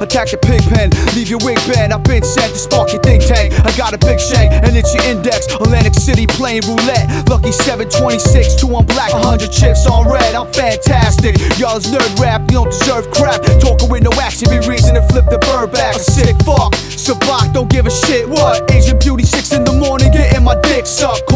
attack the pig pen, leave your wig bend. I've been sent to spark your think tank. I got a big shank and it's your index. Atlantic City playing roulette. Lucky 726, 2 on black, 100 chips on red. I'm fantastic. Y'all's nerd rap, you don't deserve crap. Talking with no action, be reason to flip the bird back. A sick fuck, Sabak, don't give a shit. What? Asian beauty, 6 in the morning, getting my dick sucked.